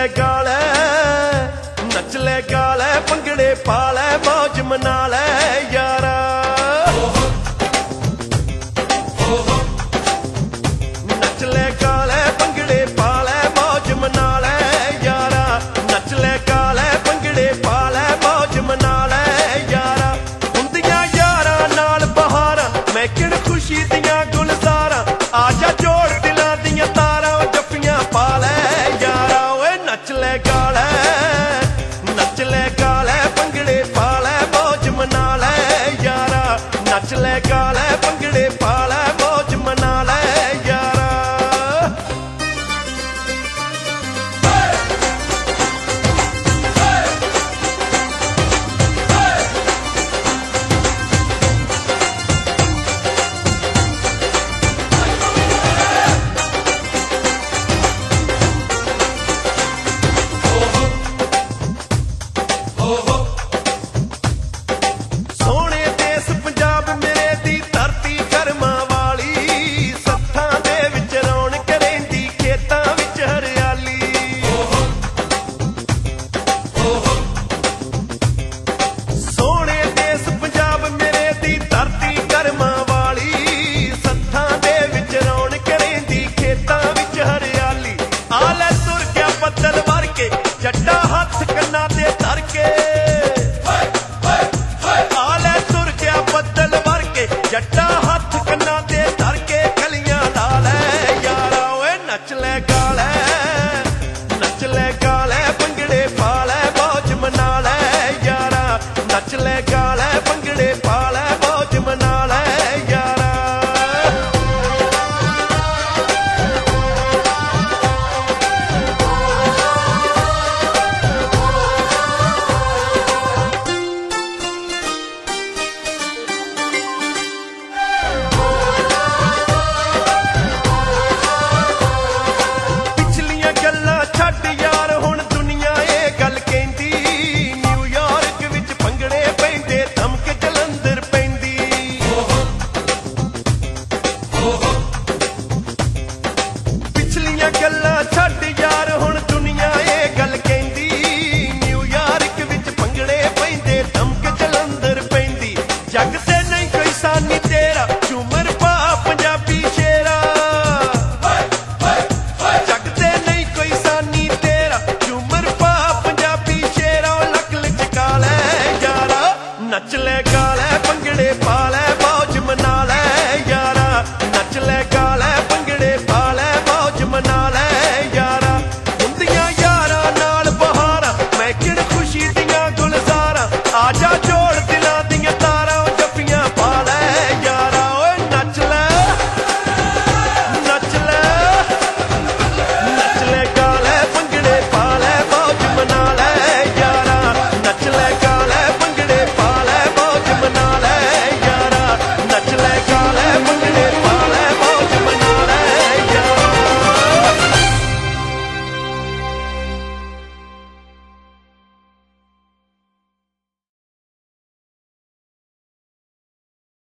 गाल नच ले गाल भंगड़े पा ले मौज मना ले यारा नच ले गाल भंगड़े पा ले मौज मना ले यारा नच ले गाल भंगड़े पा ले मौज मना ले यारा हुंदियां यारां नाल बहारां मैं किण खुशी दियां गुलजारां आजा जोड़ दिलां दियां तारां जफ्फियां पा ले यारा ओए नच ले गाल भंगड़े पा ले मौज मना ले यारा नच ले गाल भंगड़े पा ले